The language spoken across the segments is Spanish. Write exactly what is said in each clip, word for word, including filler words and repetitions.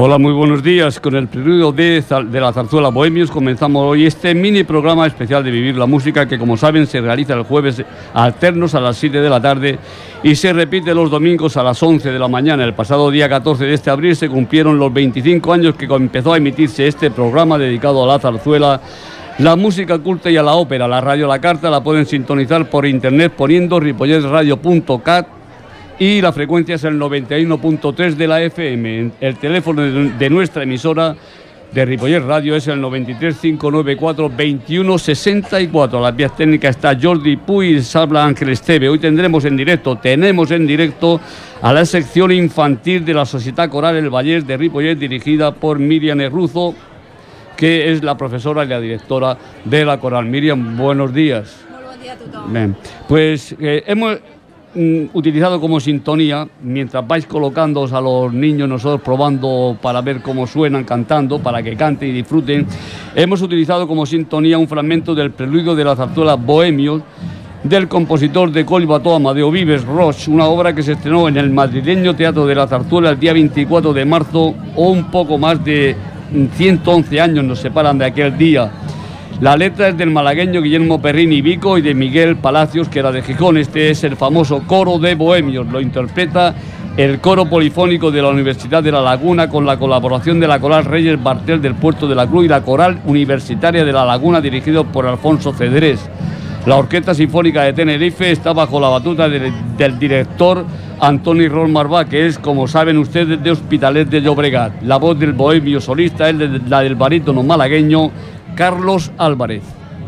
Hola, muy buenos días. Con el preludio de, de la zarzuela Bohemios comenzamos hoy este mini programa especial de Vivir la Música, que como saben se realiza el jueves alternos a las siete de la tarde y se repite los domingos a las once de la mañana. El pasado día catorce de este abril se cumplieron los veinticinco años que empezó a emitirse este programa dedicado a la zarzuela, la música culta y a la ópera. La radio La Carta la pueden sintonizar por internet poniendo ripollet radio punto cat y la frecuencia es el noventa y uno punto tres de la F M. El teléfono de nuestra emisora de Ripollet Radio es el noventa y tres, cinco nueve cuatro, veintiuno sesenta y cuatro. A las vías técnicas está Jordi Puy y habla Ángel Esteve. Hoy tendremos en directo, tenemos en directo a la sección infantil de la Sociedad Coral El Vallés de Ripollet, dirigida por Miriam Erruzo, que es la profesora y la directora de la coral. Miriam, buenos días. Muy buen día a todos. Bien, pues eh, hemos utilizado como sintonía, mientras vais colocándoos a los niños, nosotros probando para ver cómo suenan cantando, para que canten y disfruten, hemos utilizado como sintonía un fragmento del preludio de la zarzuela Bohemios del compositor de Collbató Amadeo Vives Roch, una obra que se estrenó en el madrileño Teatro de la Zarzuela el día veinticuatro de marzo, o un poco más de ciento once años nos separan de aquel día. La letra es del malagueño Guillermo Perrini Vico y de Miguel Palacios, que era de Gijón. Este es el famoso coro de Bohemios. Lo interpreta el coro polifónico de la Universidad de La Laguna, con la colaboración de la Coral Reyes Bartel del Puerto de la Cruz y la Coral Universitaria de La Laguna, dirigido por Alfonso Cedrés. La Orquesta Sinfónica de Tenerife está bajo la batuta de, del director Antoni Ron Marbà, que es, como saben ustedes, de Hospitalet de Llobregat. La voz del bohemio solista es de, la del barítono malagueño Carlos Álvarez.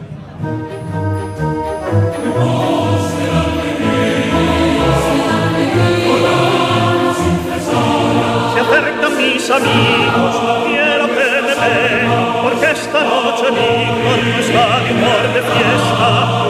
Se acercan mis amigos, quiero que me vean, porque esta noche mi corazón está de humor de fiesta.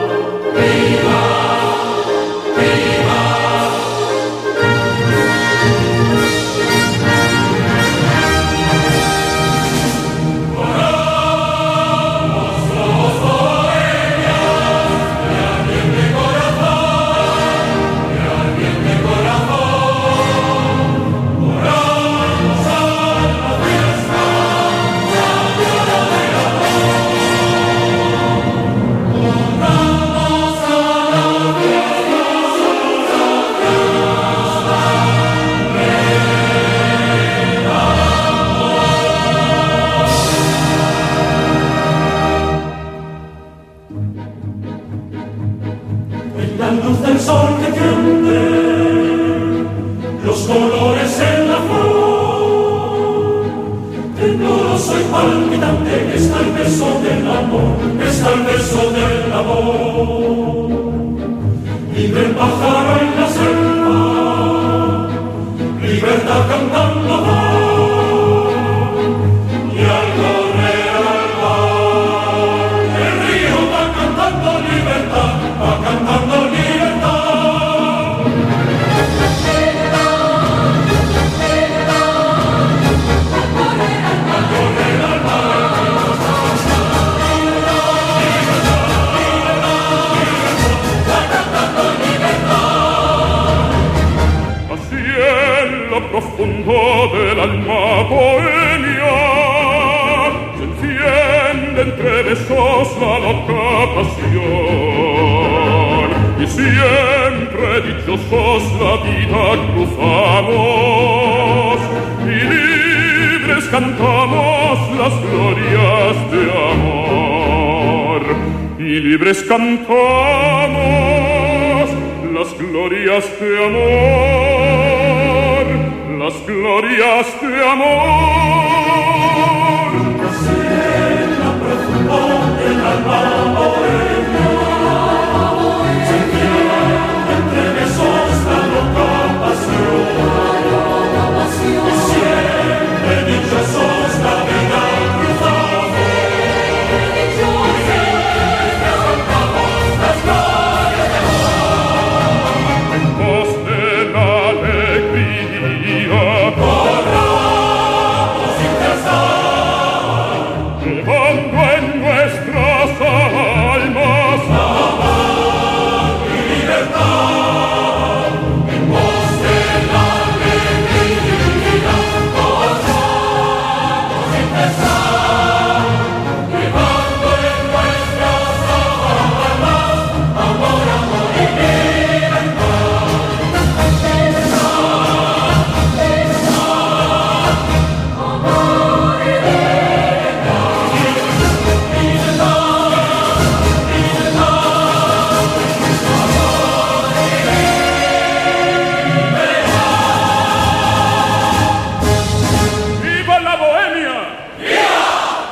Cantamos las glorias de amor, las glorias de amor. Así en la profundidad del alma bohemia se entiende entre besos la loca pasión, y siempre dichosos la vida cruzamos. Llevando en nuestras almas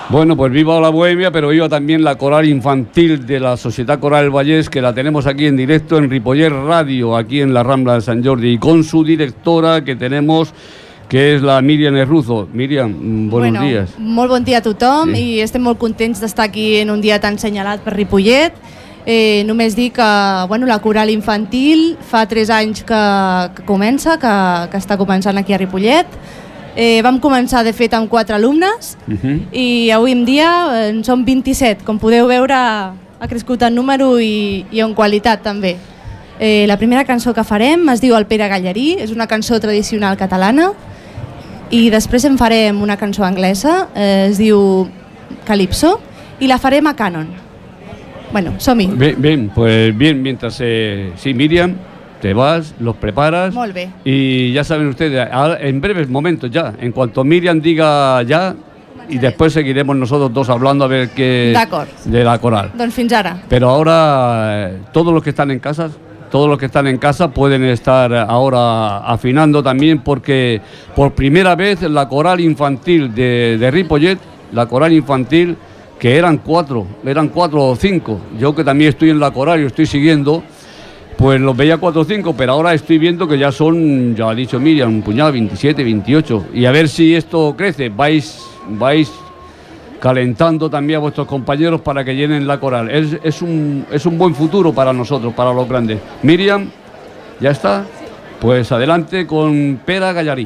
Bueno, pues viva la Bohemia, pero viva también la coral infantil de la Societat Coral del Vallès, que la tenemos aquí en directo en Ripollet Radio, aquí en la Rambla de Sant Jordi, y con su directora que tenemos, que és la Míriam Erruzo. Míriam, buenos bueno, días. Molt bon dia a tothom, sí. I estem molt contents d'estar aquí en un dia tan senyalat per Ripollet. Eh, només dir que bueno, la coral infantil fa tres anys que, que comença, que, que està començant aquí a Ripollet. Eh, vam començar, de fet, amb quatre alumnes, uh-huh. I avui en dia en som vint-i-set. Com podeu veure, ha crescut en número i, i en qualitat també. Eh, la primera cançó que farem es diu El Pere Gallarí, és una cançó tradicional catalana, i després en farem una cançó anglesa, eh, es diu Calypso, i la farem a Canon. Bueno, som-hi. Bien, bien, pues bien, mientras eh, sí, Míriam, te vas, los preparas. Molt bé. Y ya saben ustedes, ahora, en breves momentos ya, en cuanto Míriam diga ya, y después seguiremos nosotros dos hablando a ver qué de la coral. Doncs fins ara. Pero ahora eh, todos los que están en casa, todos los que están en casa pueden estar ahora afinando también, porque por primera vez la coral infantil de, de Ripollet, la coral infantil, que eran cuatro, eran cuatro o cinco, yo que también estoy en la coral y estoy siguiendo, pues los veía cuatro o cinco, pero ahora estoy viendo que ya son, ya ha dicho Míriam, un puñado, veintisiete, veintiocho. Y a ver si esto crece, vais, vais calentando también a vuestros compañeros para que llenen la coral. Es, es, un, es un buen futuro para nosotros, para los grandes. Míriam, ¿ya está? Pues adelante con Pere Gallarí.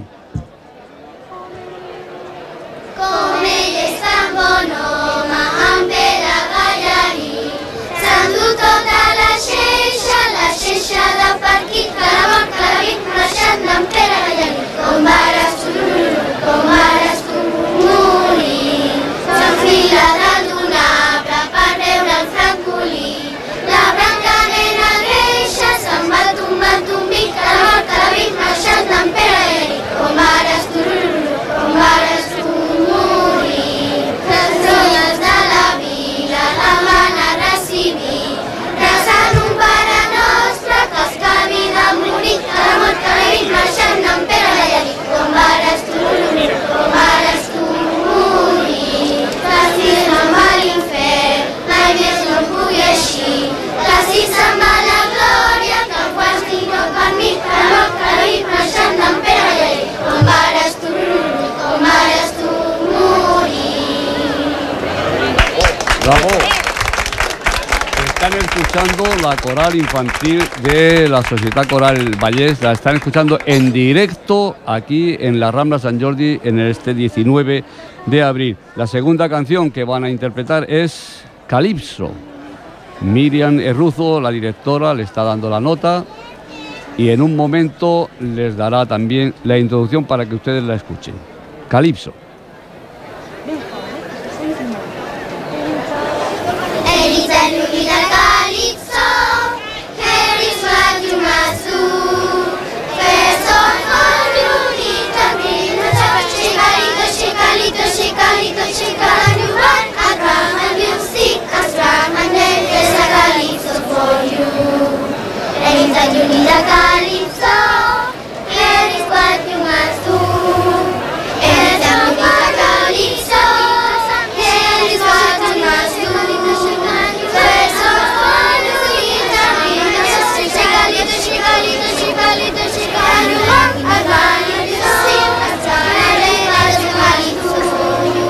Com vares tu, com vares tu morir, s'enfila dalt d'un arbre per veure el francolí. La branca nena greixa se'n va tombant un vic, que la mort que la vic marxant d'en Pere Gallarí. Com vares tu, com vares tu morir, les dones de la vila la van a recibir, rezant un Pare Nostre que els acabi de morir, que la mort que la vic marxant d'en Pere Gallarí. Com vares tu, com vares tu morir, que si se'n va a l'infern, mai més no pugui eixir, que si se'n va a la glòria, que el guasti no per mi, que la mort que la vic marxant d'en Pere Gallarí. Com vares tu, com vares tu morir. ¡Bravo! Están escuchando la coral infantil de la Societat Coral Vallès, la están escuchando en directo aquí en la Rambla Sant Jordi en este diecinueve de abril. La segunda canción que van a interpretar es Calypso. Míriam Erruzo, la directora, le está dando la nota y en un momento les dará también la introducción para que ustedes la escuchen. Calypso. You need a calypso, here is what you must do. And you need a calypso, here is what you must do. First of all, you need a calypso, shake a little, shake a little, shake a little, shake a little. And you want a calypso, and I want a calypso for you.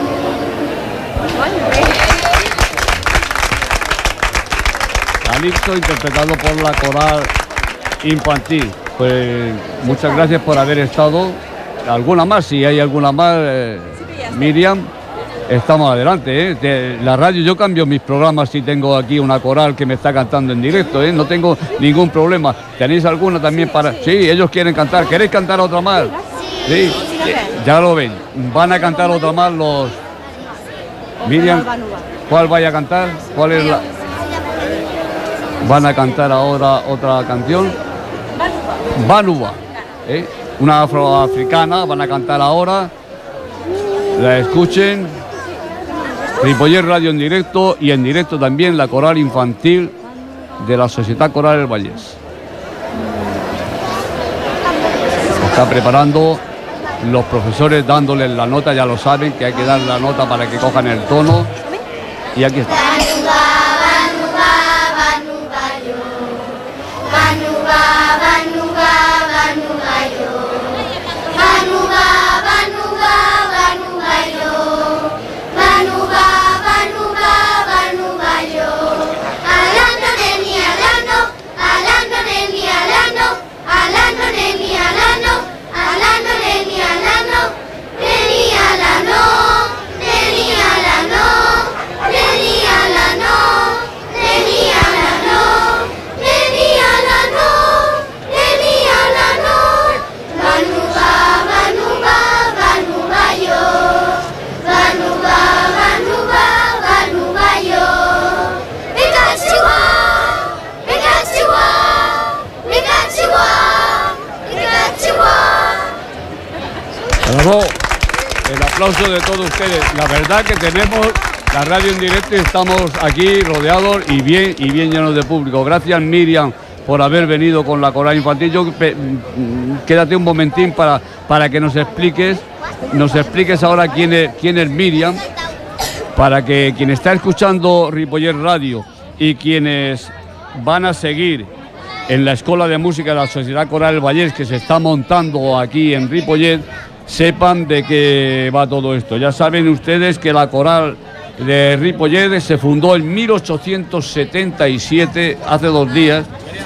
Calypso interpretado por la coral infantil. Pues muchas gracias por haber estado. ¿Alguna más? Si hay alguna más, eh, Míriam, estamos adelante, ¿eh? De la radio yo cambio mis programas si tengo aquí una coral que me está cantando en directo, ¿eh? No tengo ningún problema. ¿Tenéis alguna también para...? Sí, ellos quieren cantar. ¿Queréis cantar otra más? Sí, ya lo ven. Van a cantar otra más los... Míriam, ¿cuál vaya a cantar? ¿Cuál es la...? Van a cantar ahora otra canción. Banuba, ¿eh? Una afroafricana, van a cantar ahora. La escuchen. Ripollet Radio en directo y en directo también la coral infantil de la Societat Coral del Vallès. Está preparando los profesores dándoles la nota, ya lo saben, que hay que dar la nota para que cojan el tono. Y aquí está. Bravo. El aplauso de todos ustedes. La verdad que tenemos la radio en directo y estamos aquí rodeados y bien y bien llenos de público. Gracias, Miriam, por haber venido con la coral infantil. Yo, pe, quédate un momentín para, para que nos expliques, nos expliques ahora quién es, quién es Miriam, para que quien está escuchando Ripollet Radio y quienes van a seguir en la Escuela de Música de la Sociedad Coral El Vallés, que se está montando aquí en Ripollet, sepan de qué va todo esto. Ya saben ustedes que la coral de Ripollet se fundó en mil ochocientos setenta y siete, hace dos días,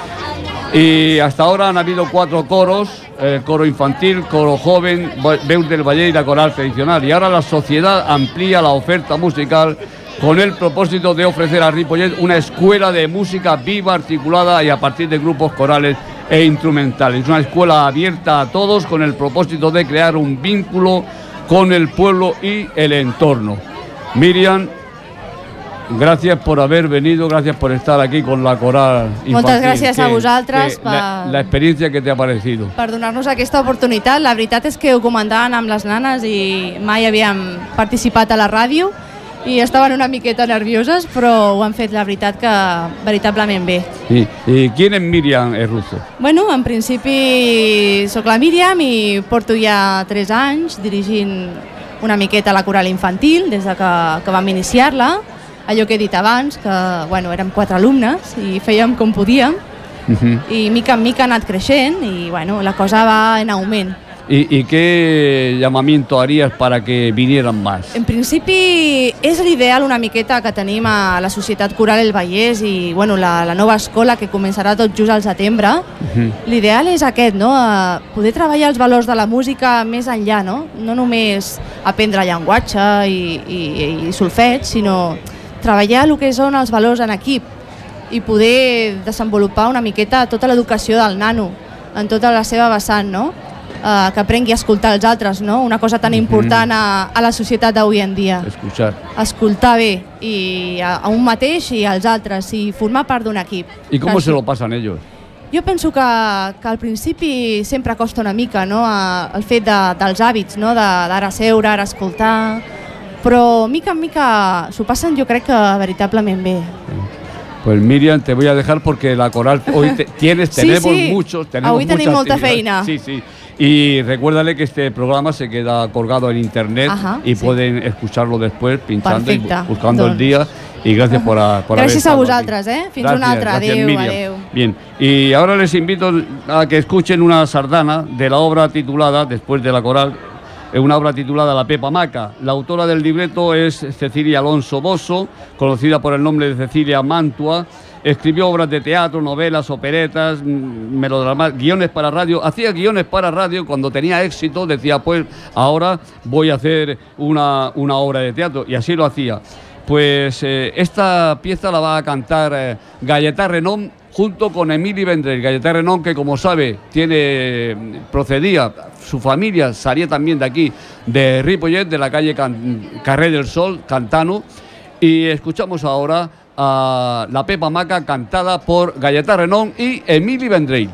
y hasta ahora han habido cuatro coros, el coro infantil, coro joven, Veus del Valle y la coral tradicional, y ahora la sociedad amplía la oferta musical con el propósito de ofrecer a Ripollet una escuela de música viva, articulada y a partir de grupos corales e instrumentales. Una escuela abierta a todos con el propósito de crear un vínculo con el pueblo y el entorno. Miriam, gracias por haber venido, gracias por estar aquí con la coral infantil. Moltes gràcies que, a vosaltres per... La, la experiencia que te ha parecido. Per donar-nos aquesta oportunitat. La veritat és que ho comentaven amb les nanes i mai havíem participat a la ràdio i estaven una miqueta nervioses, però ho han fet, la veritat, que veritablement bé. I, i qui és Miriam Russo? Bueno, en principi sóc la Míriam i porto ja tres anys dirigint una miqueta la coral infantil des de que, que vam iniciar-la. Allò que he dit abans, que bueno, érem quatre alumnes i fèiem com podíem, uh-huh. i mica en mica ha anat creixent i bueno, la cosa va en augment. ¿Y, ¿Y qué llamamiento harías para que vinieran más? En principi és l'ideal una miqueta que tenim a la Societat Coral El Vallès i bueno, la, la nova escola que començarà tot just al setembre. Uh-huh. L'ideal és aquest, no? Poder treballar els valors de la música més enllà, no? No només aprendre llenguatge i, i, i solfeig, sinó treballar el que són els valors en equip i poder desenvolupar una miqueta tota l'educació del nano en tota la seva vessant, no? Uh, que aprengui a escoltar els altres, no? Una cosa tan important a, a la societat d'avui en dia. Escuchar. Escoltar bé, i a, a un mateix i als altres, i formar part d'un equip. ¿Y cómo se lo pasan ellos? Jo penso que, que al principi sempre costa una mica, no? A, el fet de, dels hàbits, no? D'ara seure, ara escoltar, però mica en mica s'ho passen, jo crec que veritablement bé. Pues Miriam, te voy a dejar porque la coral hoy te, tienes, sí, tenemos sí. muchos, tenemos Avui tenim molta feina. Sí, sí. Y recuérdale que este programa se queda colgado en internet. Ajá, y sí. Pueden escucharlo después pinchando Perfecte. Y buscando doncs. El día. Y gracias por, a, por Gràcies a vosaltres, eh? Fins gracias, una altra. Adéu, adéu. Bien, y ahora les invito a que escuchen una sardana de la obra titulada, después de la coral, una obra titulada La Pepa Maca. La autora del libreto es Cecilia Alonso Bosso, conocida por el nombre de Cecilia Mantua. Escribió obras de teatro, novelas, operetas, melodramas, guiones para radio. Hacía guiones para radio cuando tenía éxito, decía, pues ahora voy a hacer una, una obra de teatro, y así lo hacía. Pues eh, esta pieza la va a cantar eh, Gayetá Renón junto con Emili Vendrell. Gayetá Renón, que como sabe, tiene, procedía, su familia salía también de aquí, de Ripollet, de la calle Can, Carrer del Sol, Cantano, y escuchamos ahora a La Pepa Maca cantada por Gayetá Renón y Emili Vendrell.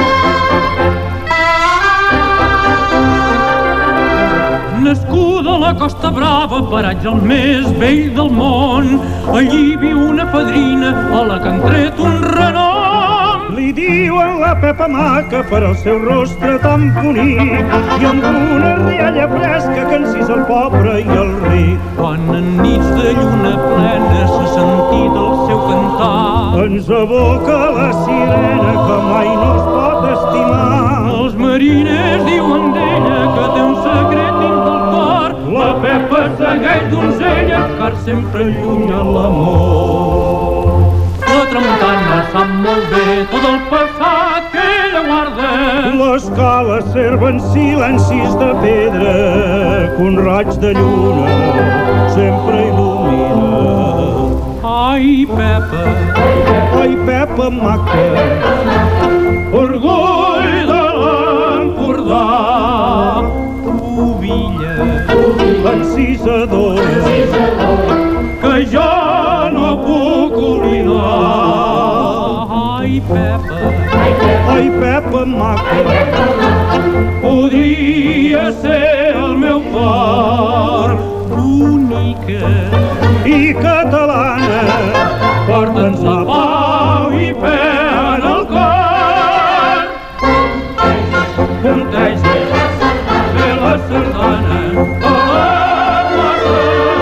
Nascuda la la Costa Brava, paratge el més vell del món. Allí viu una fadrina a la que han tret un renom. Li diuen la Pepa Maca per al seu rostre tan bonic i amb una rialla fresca que encisa el pobre i el ric. Quan en nits de lluna plena s'ha sentit el seu cantar, ens evoca la sirena que mai no es pot estimar. Els mariners diuen d'ella que té un secret dins del cor. La Pepa segueix donzella, car sempre allunya l'amor. La tramuntana sap molt bé tot el passat que ella guarda. Les cales serven silencis de pedra que un raig de lluna sempre il·lumina. Ai, Pepa, ai, Pepa Maca, orgull de l'Empordà, pubilla, encisadora, que jo no puc oblidar. Ai, Pepa, ai, Pepa Maca, podria ser el meu cor, bonica i catalana, porta'ns la pau i fe en el cor. Punteja, fer la sardana a la guarda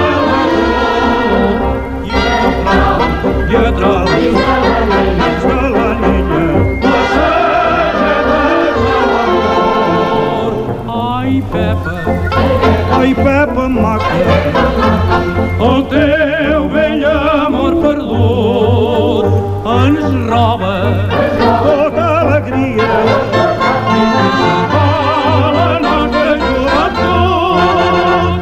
i a trau, i a trau, de la nenya, la sageta de l'amor. Ai, Pepa, ai, Pepa Maca, el teu vell amor perdut ens roba tota alegria i la nostra joventut.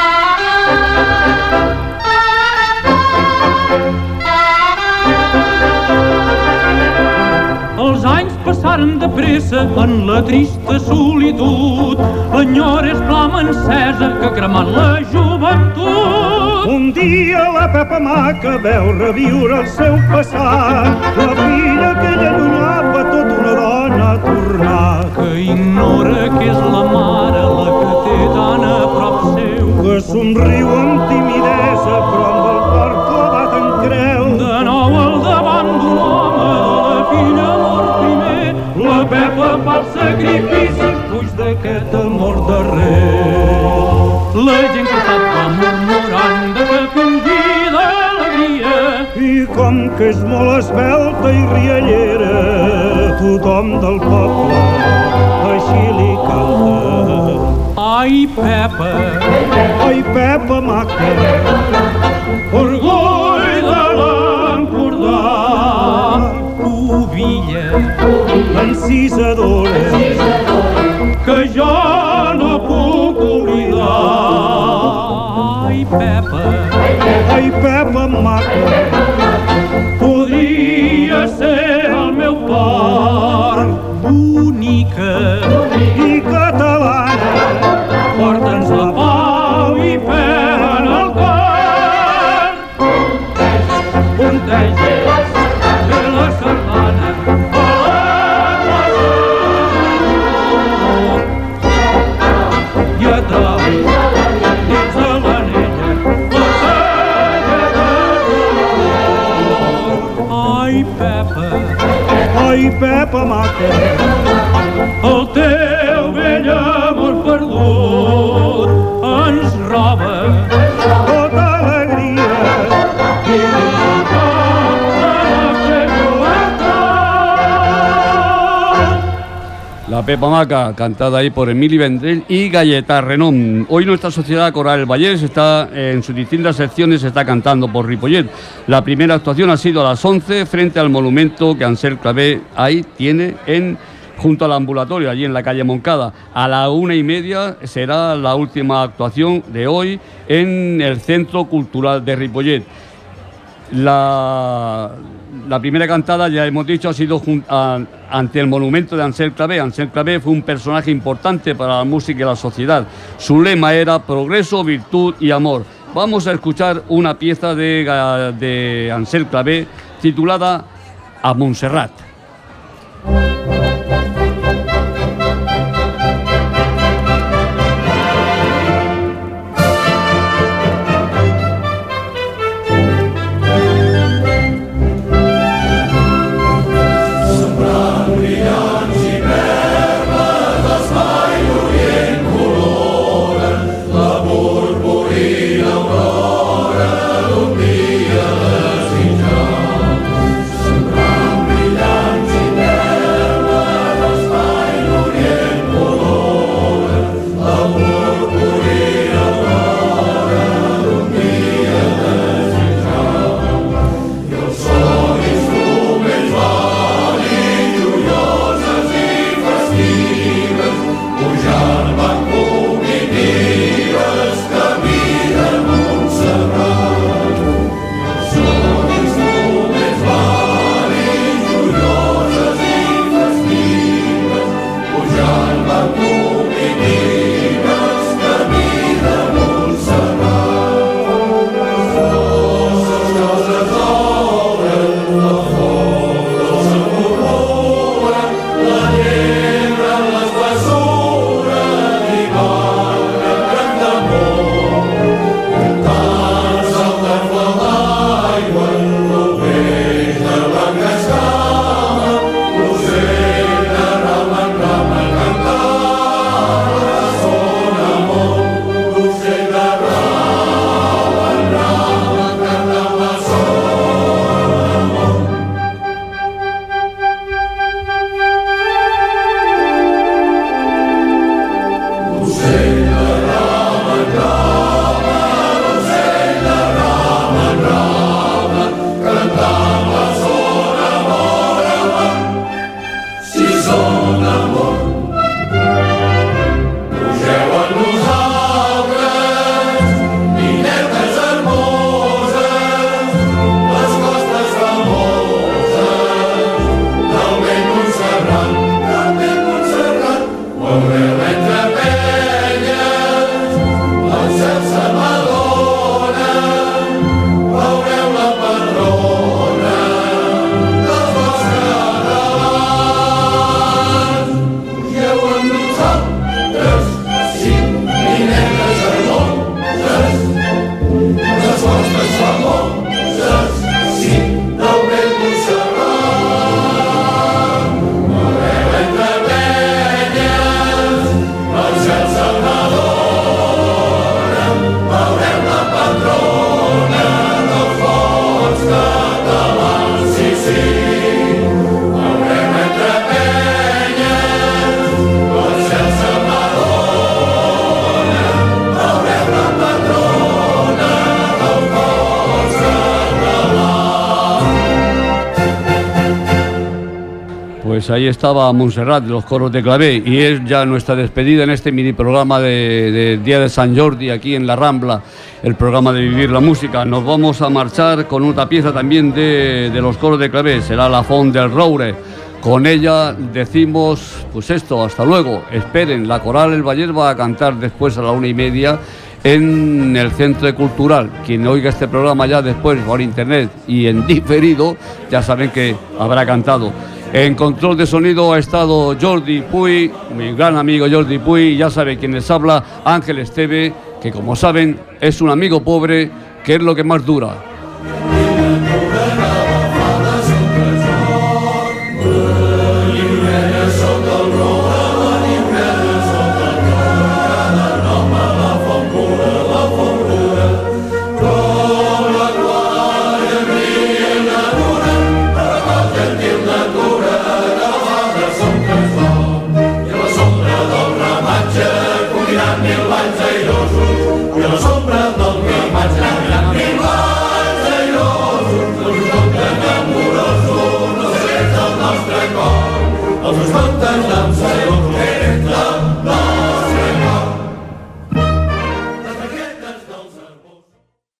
Els anys passaren de pressa en la trista solitud. L'enyor és flama encesa que ha cremat la joventut. Un dia la Pepa Maca veu reviure el seu passat, la filla que ella allunyava, tot una dona ha tornat, Que ignora que és la mare la que té tan a prop seu. que somriu amb timidesa però amb el cor clavat en creu. De nou al davant d'un home de la filla amor primer, la Pepa fa el sacrifici, fuig d'aquest amor darrer. La gent que estava murmurant de que fingida alegria, I com que és molt esvelta i riallera, tothom del poble així li canta. ai, Pepa, Ai, Pepa Maca, orgull de l'Empordà, pubilla, encisadora, que jo no puc oblidar. Ai, Pepa, ai, Pepa Maca, podria ser el meu cor, bonica i catalana, porta'ns la pau i fe en el cor. Punteja, fer la sardana a la guarda i a trau, dins de l'anella, la sageta de l'amor. Ai, Pepa, ai, Pepa Maca, el teu vell amor perdut ens roba tota alegria i la nostra joventut. La Pepa Maca, cantada ahí por Emili Vendrell y Galleta Renom. Hoy nuestra sociedad coral Vallés está en sus distintas secciones, está cantando por Ripollet. La primera actuación ha sido a las once frente al monumento que Ansel Clavé ahí tiene en junto al ambulatorio, allí en la calle Moncada. A la una y media será la última actuación de hoy en el Centro Cultural de Ripollet. La, la primera cantada, ya hemos dicho, ha sido jun, a, ante el monumento de Ansel Clavé. Ansel Clavé fue un personaje importante para la música y la sociedad. Su lema era progreso, virtud y amor. Vamos a escuchar una pieza de, de Ansel Clavé titulada A Montserrat. Pues ahí estaba Montserrat de los coros de Clavé, y es ya nuestra despedida en este mini programa de, de Día de San Jordi aquí en La Rambla, el programa de Vivir la Música. Nos vamos a marchar con otra pieza también de, de los coros de Clavé, será La Font del Roure. Con ella decimos, pues esto, hasta luego. Esperen, la Coral El Vallès va a cantar después a la una y media en el Centro Cultural. Quien oiga este programa ya después por internet y en diferido, ya saben que habrá cantado. En control de sonido ha estado Jordi Puy, mi gran amigo Jordi Puy, ya sabe quién les habla, Ángel Esteve, que como saben es un amigo pobre, que es lo que más dura. Els escolten amb salut.